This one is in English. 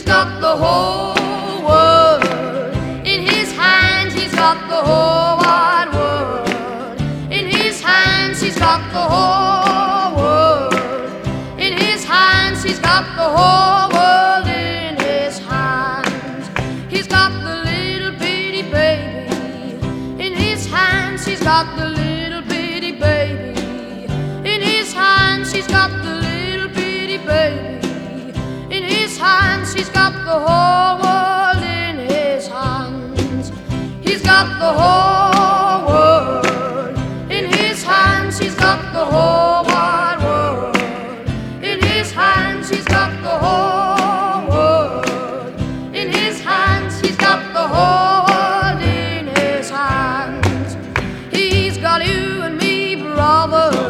got the whole world in his hands. He's got the whole wide world in his hands. He's got the whole world in his hands. He's got the whole world in his hands. He's got the little bitty baby in his hands. He's got the little bitty baby in his hands. He's got the little bitty baby in his hands. He's got the whole world in his hands. He's got the whole world in his hands. He's got the whole wide world in his hands. He's got the whole world in his hands. He's got the whole world in his hands. He's got you and me, brother.